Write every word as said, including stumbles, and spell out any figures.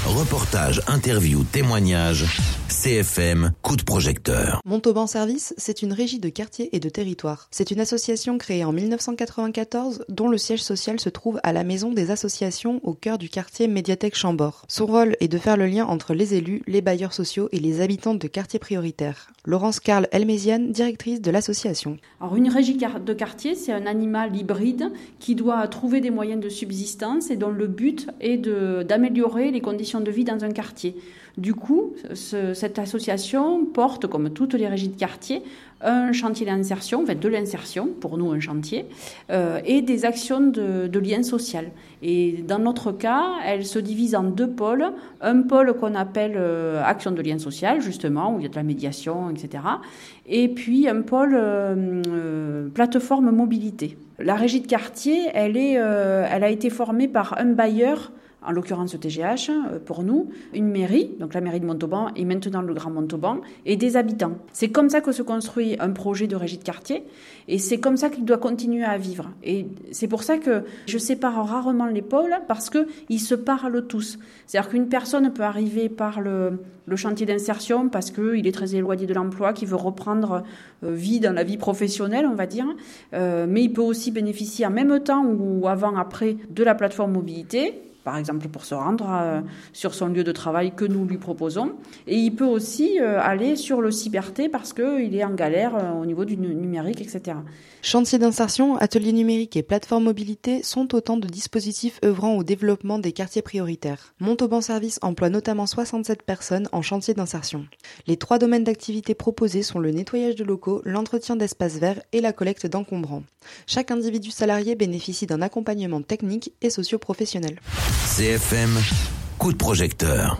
Reportages, interviews, témoignages. C F M, coup de projecteur. Montauban Service, c'est une régie de quartier et de territoire. C'est une association créée en dix-neuf cent quatre-vingt-quatorze dont le siège social se trouve à la Maison des Associations au cœur du quartier Médiathèque Chambord. Son rôle est de faire le lien entre les élus, les bailleurs sociaux et les habitants de quartiers prioritaires. Laurence Carl Elméziane, directrice de l'association. Alors une régie de quartier, c'est un animal hybride qui doit trouver des moyens de subsistance et dont le but est de, d'améliorer les conditions de vie dans un quartier. Du coup, ce, cette association porte, comme toutes les régies de quartier, un chantier d'insertion, en fait de l'insertion, pour nous un chantier, euh, et des actions de, de lien social. Et dans notre cas, elle se divise en deux pôles. Un pôle qu'on appelle euh, action de lien social, justement, où il y a de la médiation, et cetera. Et puis un pôle euh, euh, plateforme mobilité. La régie de quartier, elle, est, euh, elle a été formée par un bailleur, en l'occurrence le T G H, pour nous, une mairie, donc la mairie de Montauban et maintenant le Grand Montauban, et des habitants. C'est comme ça que se construit un projet de régie de quartier, et c'est comme ça qu'il doit continuer à vivre. Et c'est pour ça que je sépare rarement les pôles, parce qu'ils se parlent tous. C'est-à-dire qu'une personne peut arriver par le, le chantier d'insertion, parce qu'il est très éloigné de l'emploi, qu'il veut reprendre euh, vie dans la vie professionnelle, on va dire, euh, mais il peut aussi bénéficier en même temps ou avant, après, de la plateforme mobilité, par exemple pour se rendre euh, sur son lieu de travail que nous lui proposons. Et il peut aussi euh, aller sur le Cyberté parce qu'il est en galère euh, au niveau du numérique, et cetera. Chantier d'insertion, atelier numérique et plateforme mobilité sont autant de dispositifs œuvrant au développement des quartiers prioritaires. Montauban Service emploie notamment soixante-sept personnes en chantier d'insertion. Les trois domaines d'activité proposés sont le nettoyage de locaux, l'entretien d'espaces verts et la collecte d'encombrants. Chaque individu salarié bénéficie d'un accompagnement technique et socio-professionnel. C F M, coup de projecteur.